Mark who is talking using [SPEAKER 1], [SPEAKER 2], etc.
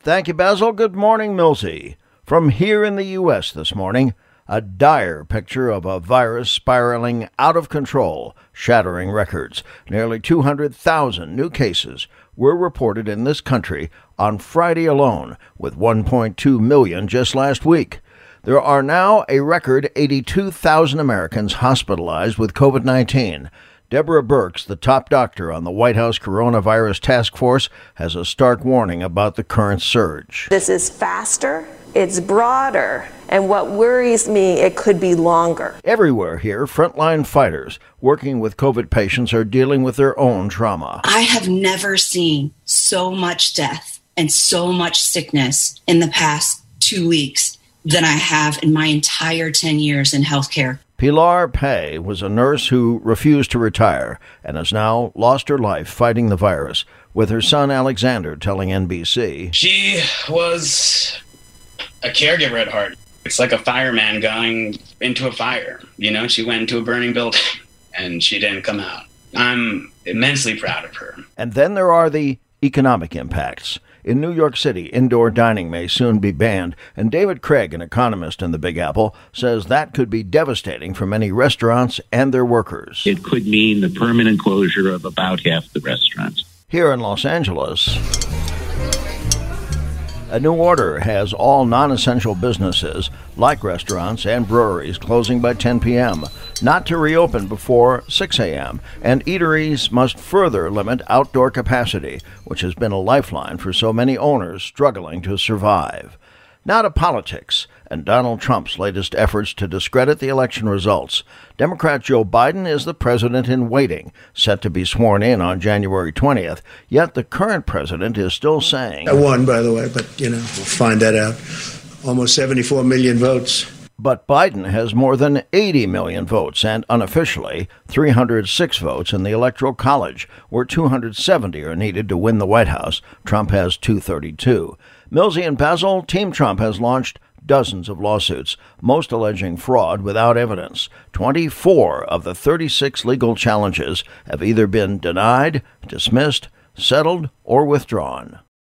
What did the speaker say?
[SPEAKER 1] Thank you, Basil. Good morning, Millsy. From here in the U.S. this morning, a dire picture of a virus spiraling out of control, shattering records. Nearly 200,000 new cases were reported in this country on Friday alone, with 1.2 million just last week. There are now a record 82,000 Americans hospitalized with COVID-19. Deborah Birx, the top doctor on the White House Coronavirus Task Force, has a stark warning about the current surge.
[SPEAKER 2] This is faster, it's broader, and what worries me, it could be longer.
[SPEAKER 1] Everywhere here, frontline fighters working with COVID patients are dealing with their own trauma.
[SPEAKER 3] I have never seen so much death and so much sickness in the past 2 weeks than I have in my entire 10 years in healthcare.
[SPEAKER 1] Pilar Pay was a nurse who refused to retire and has now lost her life fighting the virus, with her son Alexander telling NBC.
[SPEAKER 4] She was a caregiver at heart. It's like a fireman going into a fire. You know, she went into a burning building and she didn't come out. I'm immensely proud of her.
[SPEAKER 1] And then there are the economic impacts. In New York City, indoor dining may soon be banned, and David Craig, an economist in the Big Apple, says that could be devastating for many restaurants and their workers.
[SPEAKER 5] It could mean the permanent closure of about half the restaurants.
[SPEAKER 1] Here in Los Angeles, a new order has all non-essential businesses, like restaurants and breweries, closing by 10 p.m., not to reopen before 6 a.m., and eateries must further limit outdoor capacity, which has been a lifeline for so many owners struggling to survive. Now to politics and Donald Trump's latest efforts to discredit the election results. Democrat Joe Biden is the president in waiting, set to be sworn in on January 20th, yet the current president is still saying,
[SPEAKER 6] I won, by the way, but, we'll find that out. Almost 74 million votes.
[SPEAKER 1] But Biden has more than 80 million votes and, unofficially, 306 votes in the Electoral College, where 270 are needed to win the White House. Trump has 232. Millsy and Basil, Team Trump has launched dozens of lawsuits, most alleging fraud without evidence. 24 of the 36 legal challenges have either been denied, dismissed, settled, or withdrawn.